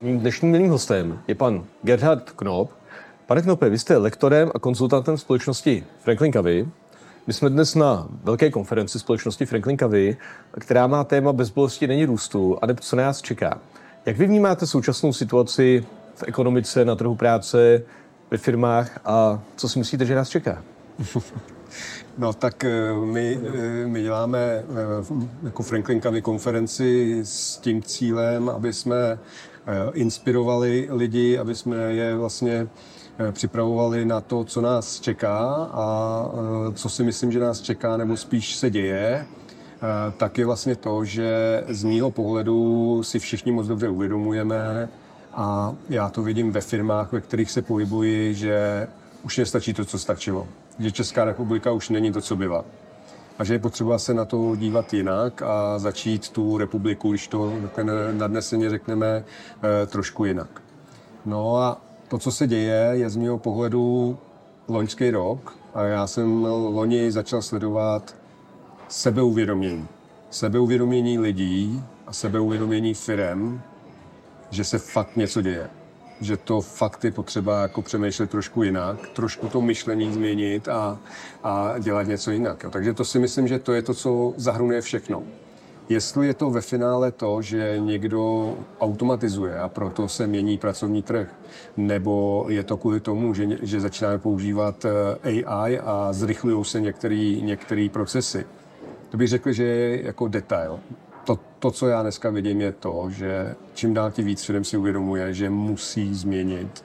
Mým dnešním milým hostem je pan Gerhard Knop. Pane Knope, vy jste lektorem a konzultantem společnosti Franklin Covey. My jsme dnes na velké konferenci společnosti Franklin Covey, která má téma Bezbolesti není růstu, a co nás čeká. Jak vy vnímáte současnou situaci v ekonomice, na trhu práce, ve firmách a co si myslíte, že nás čeká? No tak my děláme jako Franklin Covey konferenci s tím cílem, aby jsme inspirovali lidi, aby jsme je vlastně připravovali na to, co nás čeká a co si myslím, že nás čeká, nebo spíš se děje, tak je vlastně to, že z mýho pohledu si všichni moc dobře uvědomujeme a já to vidím ve firmách, ve kterých se pohybuji, že už nestačí to, co stačilo. Že Česká republika už není to, co byla. A že je potřeba se na to dívat jinak a začít tu republiku, když to nadneseně řekneme, trošku jinak. No a to, co se děje, je z mého pohledu loňský rok a já jsem loni začal sledovat sebeuvědomění. Sebeuvědomění lidí a sebeuvědomění firem, že se fakt něco děje. Že to fakt je potřeba jako přemýšlet trošku jinak, trošku to myšlení změnit a dělat něco jinak. Jo. Takže to si myslím, že to je to, co zahrnuje všechno. Jestli je to ve finále to, že někdo automatizuje a proto se mění pracovní trh, nebo je to kvůli tomu, že začínáme používat AI a zrychlují se některé procesy, to bych řekl, že je jako detail. To, co já dneska vidím, je to, že čím dál tím víc firm si uvědomuje, že musí změnit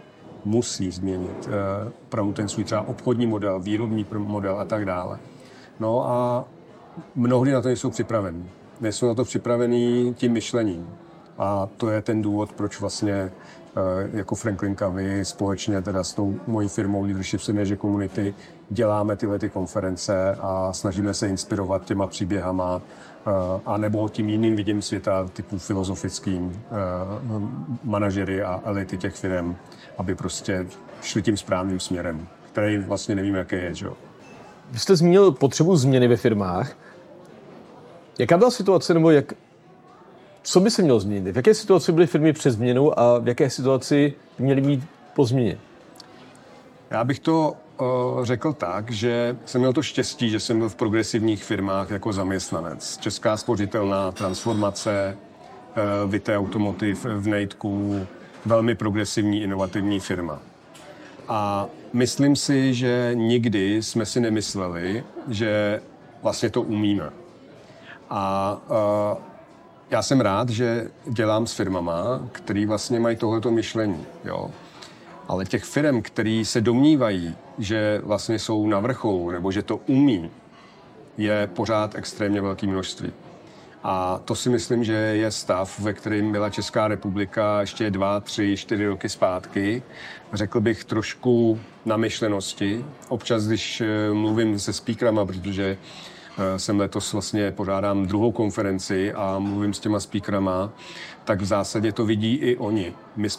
opravdu ten svůj třeba obchodní model, výrobní model a tak dále. No a mnohdy na to nejsou připravení. Nejsou na to připravení tím myšlením. A to je ten důvod, proč vlastně jako Franklin Covey společně teda s tou mojí firmou Leadership Synergy Community děláme tyhle konference a snažíme se inspirovat těma příběhama a nebo tím jiným vidím světa typu filozofickým manažery a elity těch firm, aby prostě šli tím správným směrem, který vlastně nevím, jaký je. Že? Vy jste zmínil potřebu změny ve firmách. Jaká byla situace, nebo co by se mělo změnit? V jaké situaci byly firmy před změnou a v jaké situaci měly být po změně? Já bych to řekl tak, že jsem měl to štěstí, že jsem byl v progresivních firmách jako zaměstnanec. Česká spořitelná, Transformace, Vité Automotive v Nejtku, velmi progresivní, inovativní firma. A myslím si, že nikdy jsme si nemysleli, že vlastně to umíme. A já jsem rád, že dělám s firmama, který vlastně mají tohleto myšlení. Jo. Ale těch firm, který se domnívají, že vlastně jsou na vrcholu, nebo že to umí, je pořád extrémně velké množství. A to si myslím, že je stav, ve kterém byla Česká republika ještě 2, 3, 4 roky zpátky. Řekl bych trošku namyšlenosti. Občas, když mluvím se speakerama, protože jsem letos vlastně pořádám druhou konferenci a mluvím s těma speakerama, tak v zásadě to vidí i oni.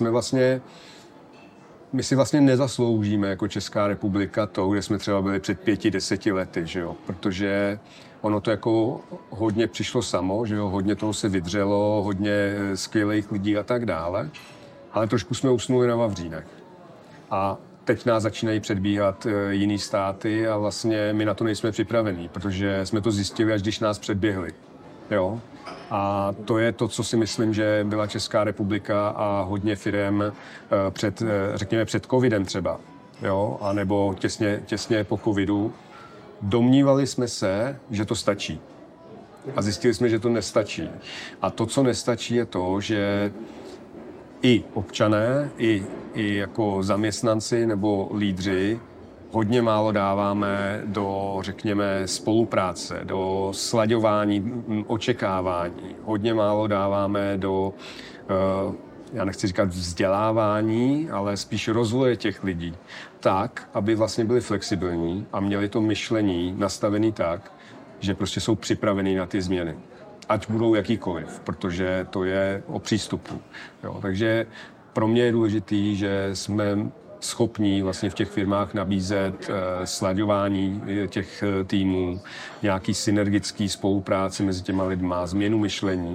My si vlastně nezasloužíme jako Česká republika to, kde jsme třeba byli před 5-10 lety, že jo? Protože ono to jako hodně přišlo samo, že jo? Hodně toho se vydřelo, hodně skvělých lidí a tak dále, ale trošku jsme usnuli na vavřínech. A teď nás začínají předbíhat jiný státy a vlastně my na to nejsme připravení, protože jsme to zjistili, až když nás předběhli. Jo? A to je to, co si myslím, že byla Česká republika a hodně firem řekněme před covidem třeba, jo? A nebo těsně po covidu. Domnívali jsme se, že to stačí. A zjistili jsme, že to nestačí. A to, co nestačí, je to, že i občané, i jako zaměstnanci nebo lídři hodně málo dáváme do, řekněme, spolupráce, do slaďování, očekávání. Hodně málo dáváme do, já nechci říkat vzdělávání, ale spíš rozvoje těch lidí. Tak, aby vlastně byli flexibilní a měli to myšlení nastavené tak, že prostě jsou připravení na ty změny. Ať budou jakýkoliv, protože to je o přístupu. Jo, takže pro mě je důležitý, že jsme schopní vlastně v těch firmách nabízet slaďování těch týmů, nějaký synergický spolupráci mezi těma lidma, změnu myšlení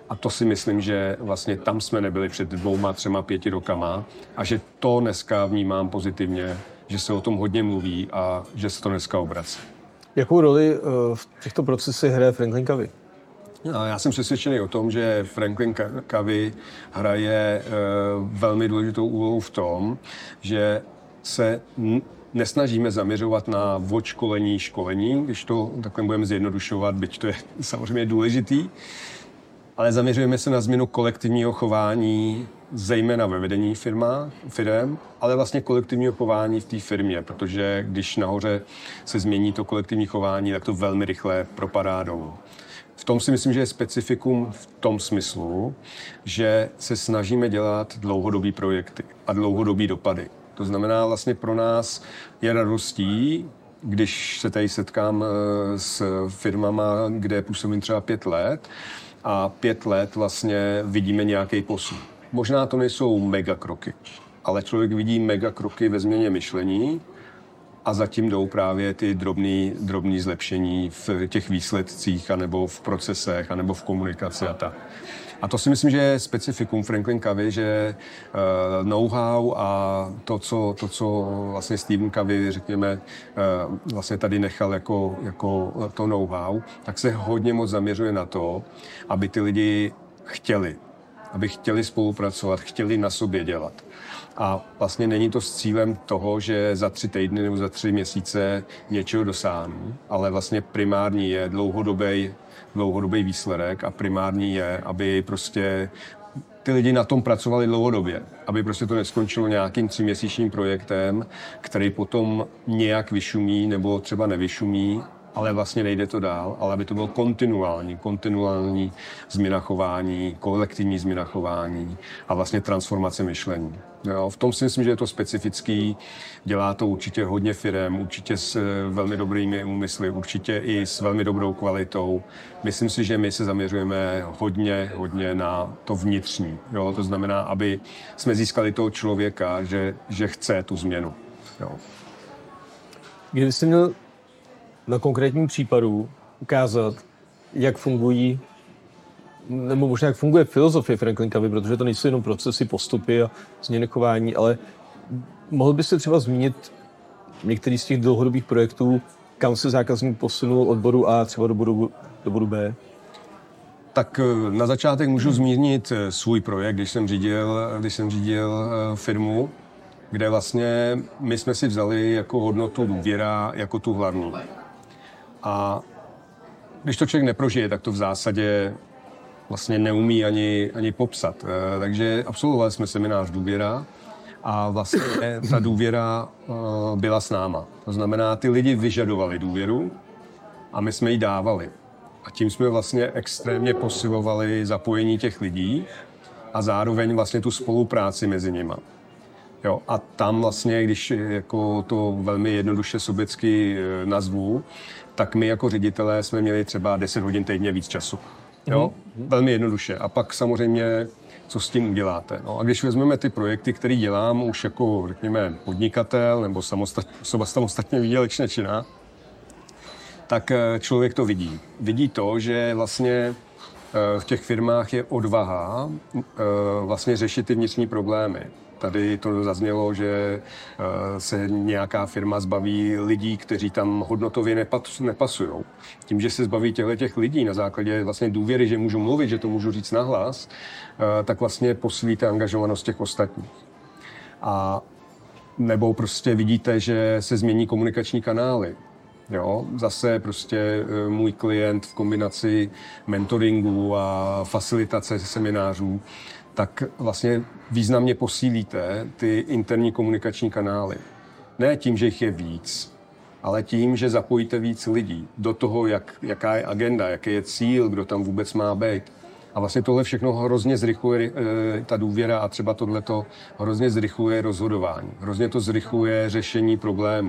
A to si myslím, že vlastně tam jsme nebyli před 2, 3, 5 rokama a že to dneska vnímám pozitivně, že se o tom hodně mluví a že se to dneska obrací. Jakou roli v těchto procesech hraje Franklin Covey? Já jsem přesvědčený o tom, že Franklin Covey hraje velmi důležitou úlohu v tom, že se nesnažíme zaměřovat na školení, když to takhle budeme zjednodušovat, byť to je samozřejmě důležitý, ale zaměřujeme se na změnu kolektivního chování, zejména ve vedení firem, ale vlastně kolektivního chování v té firmě, protože když nahoře se změní to kolektivní chování, tak to velmi rychle propadá dolů. V tom si myslím, že je specifikum v tom smyslu, že se snažíme dělat dlouhodobý projekty a dlouhodobý dopady. To znamená, vlastně pro nás je radostí, když se tady setkám s firmama, kde působím třeba 5 let a 5 let vlastně vidíme nějaký posun. Možná to nejsou megakroky, ale člověk vidí megakroky ve změně myšlení a zatím jdou právě ty drobný zlepšení v těch výsledcích, anebo v procesech, anebo v komunikaci a tak. A to si myslím, že je specifikum Franklin Covey, že know-how a to, co vlastně Stephen Covey, řekněme, vlastně tady nechal jako to know-how, tak se hodně moc zaměřuje na to, aby ty lidi chtěli spolupracovat, chtěli na sobě dělat. A vlastně není to s cílem toho, že za 3 týdny nebo za 3 měsíce něčeho dosáhnu, ale vlastně primární je dlouhodobý výsledek a primární je, aby prostě ty lidi na tom pracovali dlouhodobě, aby prostě to neskončilo nějakým 3měsíčním projektem, který potom nějak vyšumí nebo třeba nevyšumí, ale vlastně nejde to dál, ale aby to bylo kontinuální změna chování, kolektivní změna chování a vlastně transformace myšlení. Jo, v tom si myslím, že je to specifický, dělá to určitě hodně firem, určitě s velmi dobrými úmysly, určitě i s velmi dobrou kvalitou. Myslím si, že my se zaměřujeme hodně na to vnitřní. Jo, to znamená, aby jsme získali toho člověka, že chce tu změnu. Jo. Kdybyste měl na konkrétním případu ukázat, jak fungují, nebo možná jak funguje filozofie Franklin Covey, protože to nejsou jenom procesy, postupy a změny chování, ale mohl byste třeba zmínit některý z těch dlouhodobých projektů, kam se zákazník posunul od bodu A třeba do bodu B? Tak na začátek můžu zmínit svůj projekt, když jsem řídil firmu, kde vlastně my jsme si vzali jako hodnotu důvěra jako tu hlavní. A když to člověk neprožije, tak to v zásadě vlastně neumí ani popsat. Takže absolvovali jsme seminář důvěra a vlastně ta důvěra byla s náma. To znamená, ty lidi vyžadovali důvěru a my jsme ji dávali. A tím jsme vlastně extrémně posilovali zapojení těch lidí a zároveň vlastně tu spolupráci mezi nima. Jo, a tam vlastně, když jako to velmi jednoduše sobecky nazvu, tak my jako ředitelé jsme měli třeba 10 hodin týdně víc času. Jo? Velmi jednoduše. A pak samozřejmě, co s tím uděláte. No, a když vezmeme ty projekty, které dělám už jako, řekněme, podnikatel nebo osoba samostatně výdělečně činná, tak člověk to vidí. Vidí to, že vlastně v těch firmách je odvaha vlastně řešit ty vnitřní problémy. Tady to zaznělo, že se nějaká firma zbaví lidí, kteří tam hodnotově nepasují. Tím, že se zbaví těch lidí na základě vlastně důvěry, že můžu mluvit, že to můžu říct nahlas, tak vlastně posílíte angažovanost těch ostatních. A nebo prostě vidíte, že se změní komunikační kanály. Jo, zase prostě můj klient v kombinaci mentoringu a facilitace seminářů, tak vlastně významně posílíte ty interní komunikační kanály. Ne tím, že jich je víc, ale tím, že zapojíte víc lidí do toho, jaká je agenda, jaký je cíl, kdo tam vůbec má být. A vlastně tohle všechno hrozně zrychluje, ta důvěra a třeba tohleto hrozně zrychluje rozhodování. Hrozně to zrychluje řešení problémů.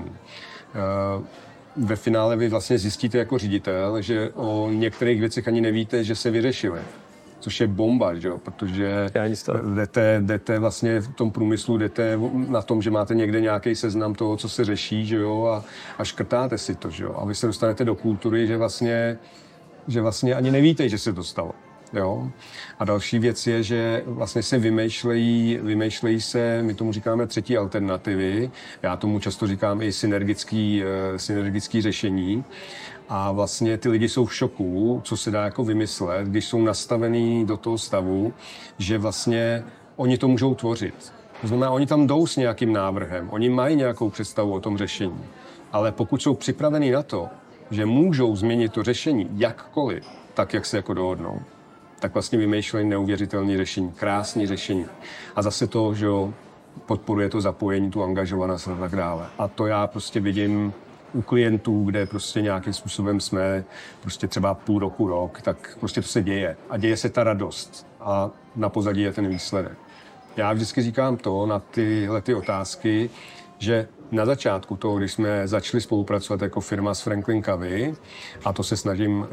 Ve finále vy vlastně zjistíte jako ředitel, že o některých věcech ani nevíte, že se vyřešily. Což je bomba, že jo? Protože jdete vlastně v tom průmyslu, jdete na tom, že máte někde nějaký seznam toho, co se řeší, že jo? A škrtáte si to, že jo? A vy se dostanete do kultury, že vlastně ani nevíte, že se to stalo. Jo? A další věc je, že vlastně se vymýšlejí se, my tomu říkáme třetí alternativy, já tomu často říkám i synergický řešení. A vlastně ty lidi jsou v šoku, co se dá jako vymyslet, když jsou nastavený do toho stavu, že vlastně oni to můžou tvořit. To znamená, oni tam jdou s nějakým návrhem, oni mají nějakou představu o tom řešení. Ale pokud jsou připraveni na to, že můžou změnit to řešení jakkoliv, tak jak se jako dohodnou, tak vlastně vymýšlejí neuvěřitelné řešení, krásné řešení. A zase to, že podporuje to zapojení, tu angažovanost a tak dále. A to já prostě vidím u klientů, kde prostě nějakým způsobem jsme prostě třeba půl roku, rok, tak prostě to se děje. A děje se ta radost. A na pozadí je ten výsledek. Já vždycky říkám to na tyhle otázky, že na začátku toho, když jsme začali spolupracovat jako firma s Franklin Covey, a to se snažím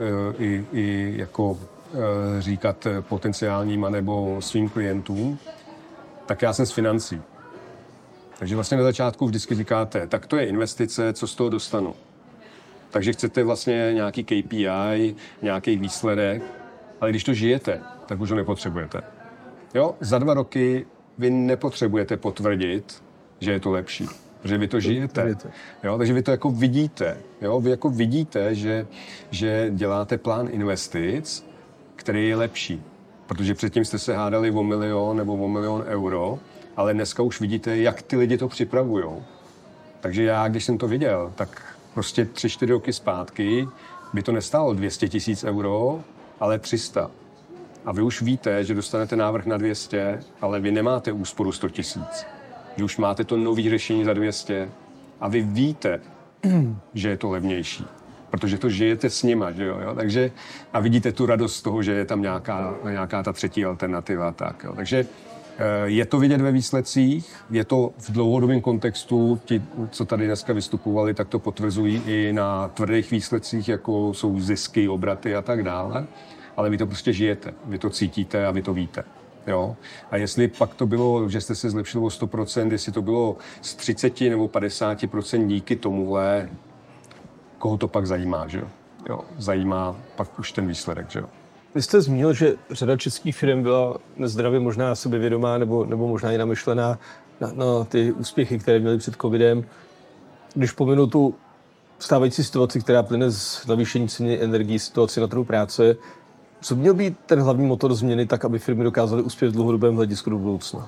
i jako říkat potenciálním anebo svým klientům, tak já jsem z financí. Takže vlastně na začátku vždycky říkáte, tak to je investice, co z toho dostanu. Takže chcete vlastně nějaký KPI, nějaký výsledek, ale když to žijete, tak už ho nepotřebujete. Jo? Za 2 roky vy nepotřebujete potvrdit, že je to lepší, protože vy to žijete. Jo? Takže vy to jako vidíte. Jo? Vy jako vidíte, že děláte plán investic, který je lepší. Protože předtím jste se hádali o 1 milion nebo o 1 milion euro, ale dneska už vidíte, jak ty lidi to připravujou. Takže já, když jsem to viděl, tak prostě 3-4 roky zpátky by to nestálo 200 000 euro, ale 300. A vy už víte, že dostanete návrh na 200, ale vy nemáte úsporu 100 000. Že už máte to nový řešení za 200 a vy víte, že je to levnější. Protože to žijete s nima, že jo? Takže, a vidíte tu radost z toho, že je tam nějaká ta třetí alternativa. Tak, jo? Takže je to vidět ve výsledcích, je to v dlouhodobém kontextu, ti, co tady dneska vystupovali, tak to potvrzují i na tvrdých výsledcích, jako jsou zisky, obraty a tak dále, ale vy to prostě žijete, vy to cítíte a vy to víte. Jo? A jestli pak to bylo, že jste se zlepšili o 100%, jestli to bylo z 30 nebo 50% díky tomuhle, koho to pak zajímá, že jo? Zajímá pak už ten výsledek, že jo? Vy jste zmínil, že řada českých firm byla nezdravě možná sebevědomá nebo možná i namyšlená na ty úspěchy, které měly před covidem. Když pominu tu stávající situaci, která plyne z navýšení ceny energií, situaci na trhu práce, co měl být ten hlavní motor změny tak, aby firmy dokázaly uspět v dlouhodobém hledisku do budoucna?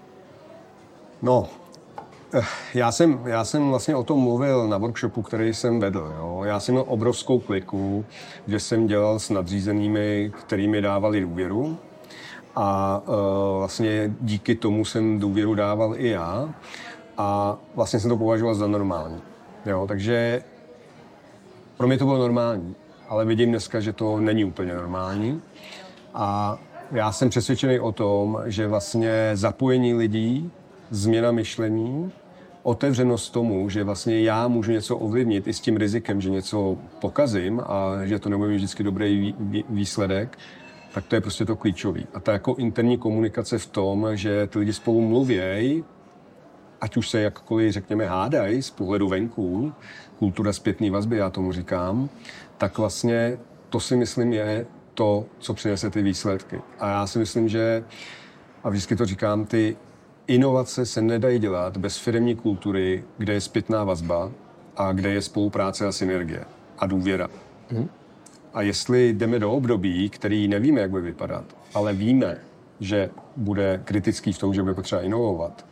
No, já jsem vlastně o tom mluvil na workshopu, který jsem vedl. Jo. Já jsem měl obrovskou kliku, že jsem dělal s nadřízenými, kterými dávali důvěru. A vlastně díky tomu jsem důvěru dával i já. A vlastně jsem to považoval za normální. Jo. Takže pro mě to bylo normální. Ale vidím dneska, že to není úplně normální. A já jsem přesvědčený o tom, že vlastně zapojení lidí, změna myšlení, otevřenost tomu, že vlastně já můžu něco ovlivnit i s tím rizikem, že něco pokazím a že to nebude vždycky dobrý výsledek, tak to je prostě to klíčový. A ta jako interní komunikace v tom, že ty lidi spolu mluvějí, ať už se jakkoliv, řekněme, hádají z pohledu venku, kultura zpětné vazby, já tomu říkám, tak vlastně to si myslím je to, co přinese ty výsledky. A já si myslím, že, a vždycky to říkám, ty inovace se nedají dělat bez firemní kultury, kde je zpětná vazba a kde je spolupráce a synergie a důvěra. A jestli jdeme do období, který nevíme, jak bude vypadat, ale víme, že bude kritický v tom, že bude potřeba inovovat,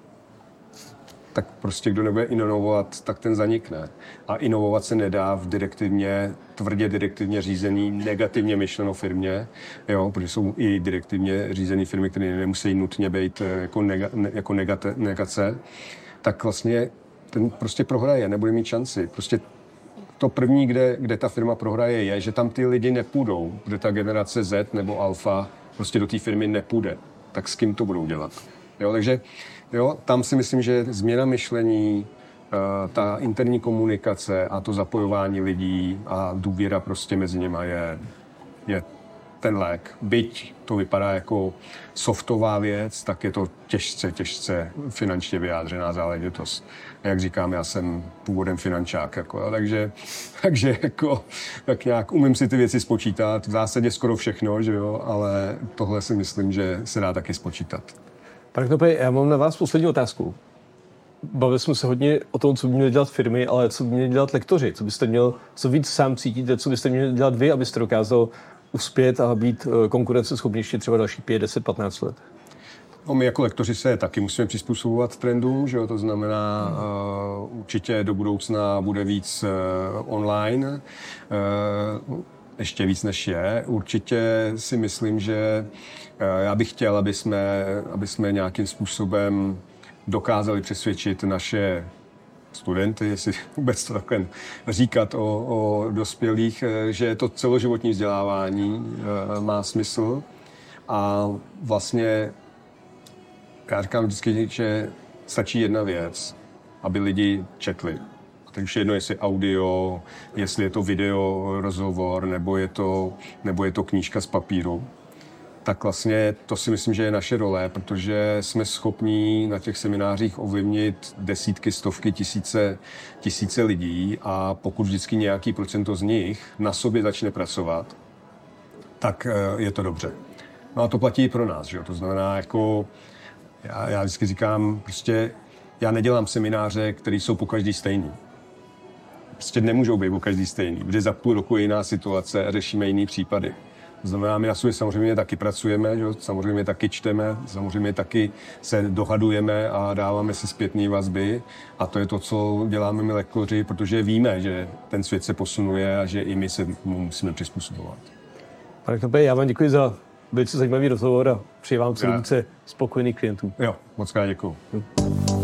tak prostě kdo nebude inovovat, tak ten zanikne. A inovovat se nedá v tvrdě direktivně řízený, negativně myšleno firmě, jo, protože jsou i direktivně řízené firmy, které nemusí nutně být jako negace, tak vlastně ten prostě prohraje, nebude mít šanci. Prostě to první, kde ta firma prohraje, je, že tam ty lidi nepůjdou, kde ta generace Z nebo Alfa prostě do té firmy nepůjde. Tak s kým to budou dělat? Jo, takže jo, tam si myslím, že změna myšlení, ta interní komunikace a to zapojování lidí a důvěra prostě mezi nimi je ten lék. Byť to vypadá jako softová věc, tak je to těžce finančně vyjádřená záležitost. Jak říkám, já jsem původem finančák, jako, takže jako, tak nějak umím si ty věci spočítat. V zásadě skoro všechno, že jo, ale tohle si myslím, že se dá taky spočítat. Pane Knope, já mám na vás poslední otázku. Bavili jsme se hodně o tom, co by měly dělat firmy, ale co by měli dělat lektoři? Co víc sám cítíte, co byste měli dělat vy, abyste dokázal uspět a být konkurenceschopnější třeba další 5, 10, 15 let? No, my jako lektoři se taky musíme přizpůsobovat trendům, že jo? To znamená, určitě do budoucna bude víc online, ještě víc než je. Určitě si myslím, že já bych chtěl, aby jsme nějakým způsobem dokázali přesvědčit naše studenty, jestli vůbec to takhle říkat o dospělých, že to celoživotní vzdělávání má smysl. A vlastně já říkám vždycky, že stačí jedna věc, aby lidi četli. Takže jedno, jestli audio, jestli je to video, rozhovor, nebo je to knížka z papíru. Tak vlastně to si myslím, že je naše role, protože jsme schopní na těch seminářích ovlivnit desítky, stovky, tisíce lidí a pokud vždycky nějaký procento z nich na sobě začne pracovat, tak je to dobře. No a to platí i pro nás, že jo? To znamená, jako já vždycky říkám, prostě já nedělám semináře, které jsou po každý stejný. Prostě nemůžou být po každý stejný, protože za půl roku je jiná situace a řešíme jiný případy. To znamená, my na sobě samozřejmě taky pracujeme, že? Samozřejmě taky čteme, samozřejmě taky se dohadujeme a dáváme si zpětné vazby. A to je to, co děláme my lektoři, protože víme, že ten svět se posunuje a že i my se mu musíme přizpůsobovat. Pane Knope, já vám děkuji za velice zajímavý rozhovor a přeji vám co nejvíce spokojených klientů. Jo, moc krát děkuju.